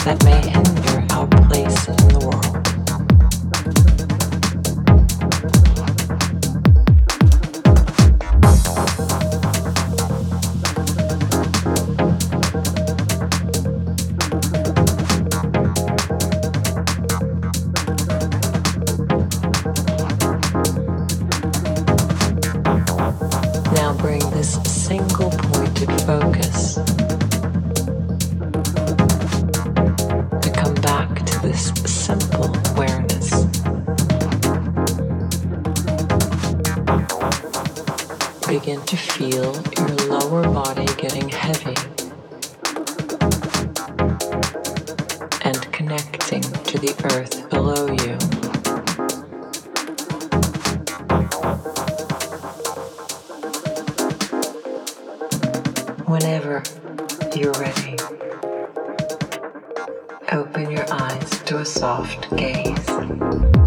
that may hinder our place in the world. Now bring this single pointed focus to come back to this simple awareness. Begin to feel your lower body getting heavy and connecting to the earth below you. Whenever you're ready, open your eyes to a soft gaze.